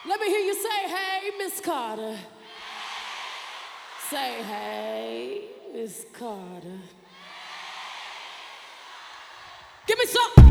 Let me hear you say, hey, Miss Carter. Say, hey, Miss Carter. Give me some.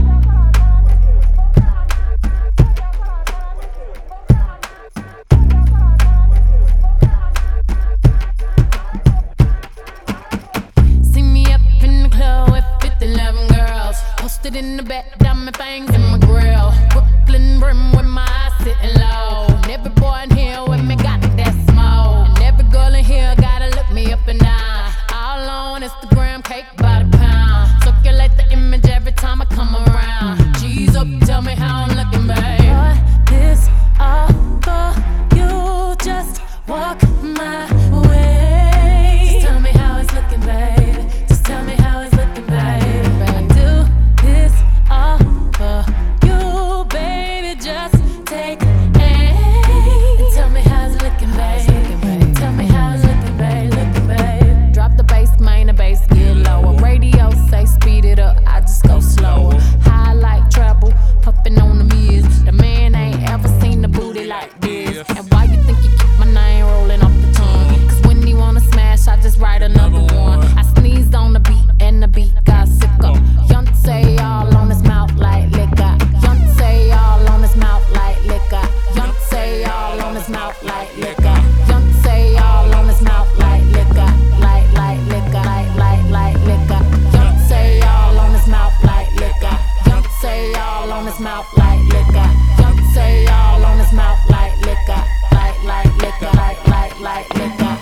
See me up in the club with 50-11 girls. Posted in the back, diamond fangs in my grill. Brooklyn brim with my eyes sitting low. And every boy in here with me got that smoke. And every girl in here gotta look me up and down. All on Instagram, cake by the pound. Circulate the image every time I come around. G's up, tell me how I'm looking, babe. Boy, this all for you. Just walk my way. Just tell me how it's looking, babe. Just tell me how it's looking, babe. I do this all for you, baby. Just take aim and tell me how it's looking, babe. Tell me how it's looking, babe. Looking, babe. Drop the bass, main the bass, get lower. Radio say speed it up, I just go slower. High like treble, puffin' on the mirrors. The man ain't ever seen the booty like this. And why you think you keep my name rolling off the tongue? Cause when he wanna smash, I just write another one. I sneezed on the beat and the beat got sicker. Yontay all on his mouth like liquor. Yontay all on his mouth like liquor. Yontay all on his mouth like liquor. Yontay all on his mouth like liquor. Like liquor. Like liquor. Yontay all on his mouth like liquor. Yontay all on his mouth like liquor. Yontay all on his mouth like liquor. Like liquor. Like liquor.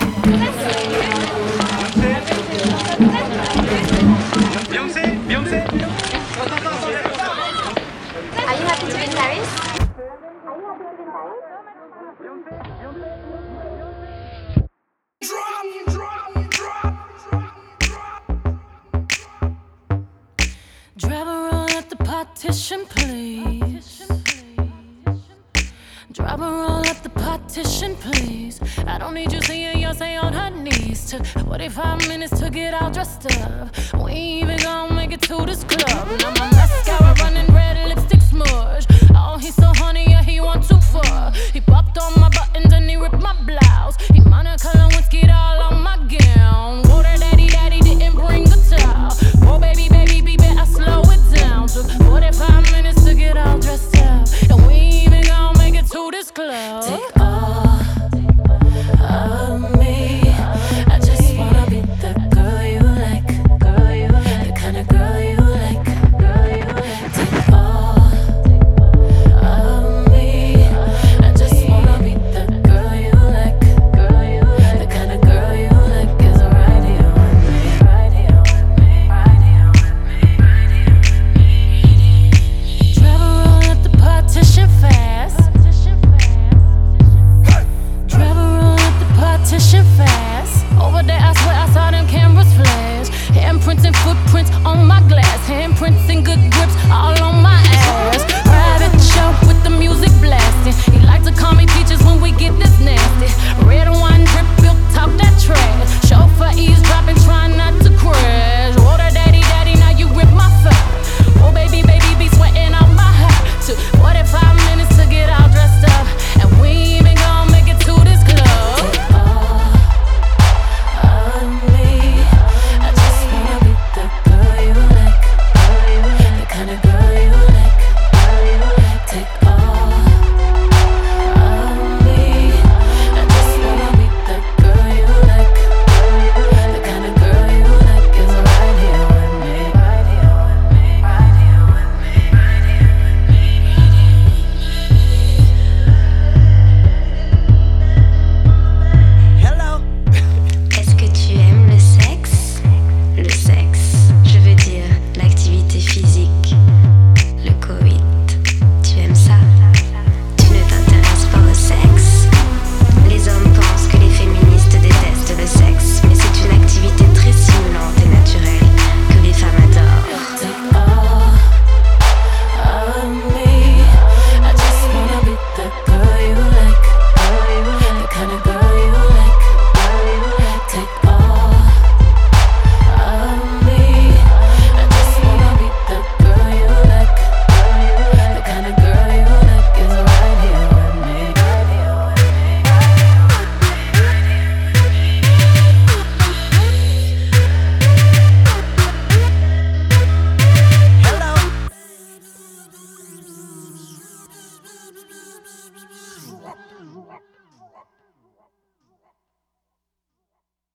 Beyoncé. Are you happy to be in Paris? Driver, roll up the partition, please. Driver, roll up the partition, please. I don't need you seeing Beyonce on her knees. Took 45 minutes to get all dressed up. We ain't even gonna make it to this club. Now my mascara running red, lipstick smudge. Oh, he's so honey, yeah, he want too far. He popped on my buttons and he ripped my blouse. He Monica Lewinsky all on my gown. Whoa, that daddy didn't bring the towel. Oh, baby, I slow it down. Took 45 minutes to get all dressed up. And we ain't even gonna make it to this club.